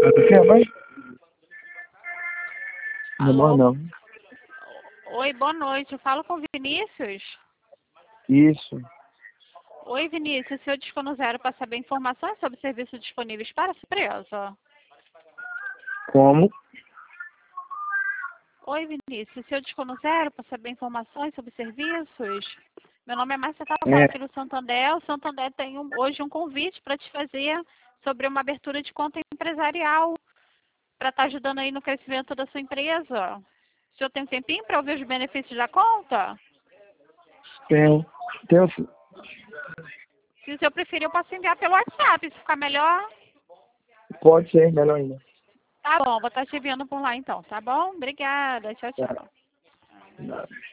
Tudo bem, mãe? Alô? Não. Oi, boa noite. Eu falo com o Vinícius? Isso. Oi, Vinícius. O senhor discou no zero para saber informações sobre serviços disponíveis para a sua empresa? Como? Oi, Vinícius. O senhor discou no zero para saber informações sobre serviços? Meu nome é Márcia, eu falo É, aqui do Santander. O Santander tem hoje um convite para te fazer sobre uma abertura de conta empresarial para estar ajudando aí no crescimento da sua empresa. O senhor tem um tempinho para ouvir os benefícios da conta? tenho. Sim. Se o senhor preferir, eu posso enviar pelo WhatsApp, se ficar melhor. Pode ser, melhor ainda. Tá bom, vou estar te enviando por lá então, tá bom? Obrigada, tchau, Tá. tchau.